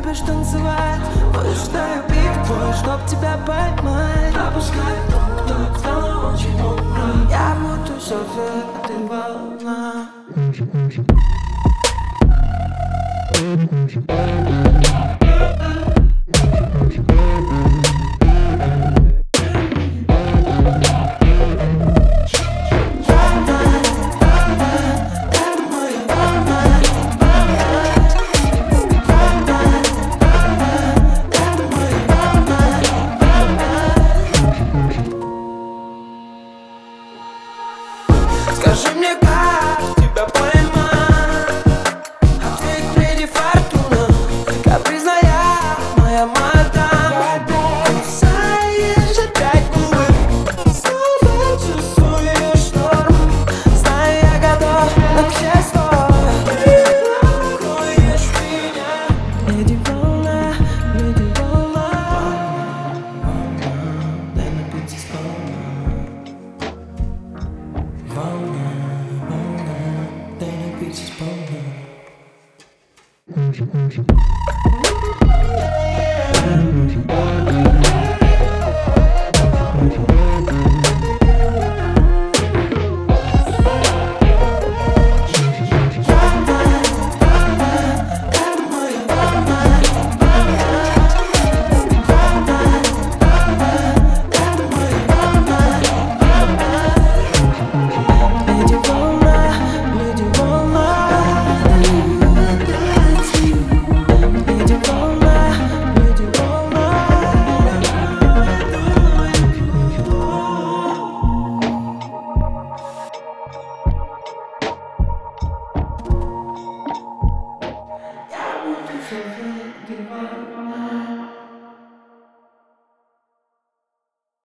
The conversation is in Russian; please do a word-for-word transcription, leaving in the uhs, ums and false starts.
любишь танцевать. Вынуждаю бит твой, чтоб тебя поймать. Опускай ток-ток, стало очень умно. Я буду серфер, а ты волна. Скажи мне, как тебя поймать? Ответь, леди Фортуна, капризная моя мадам. Кусаешь опять губы, снова чувствуешь шторм. Знаю, я готов на все сто. Трогаешь меня, леди волна, леди волна. Дай напиться сполна. Волна, волна, дай напиться сполна. Give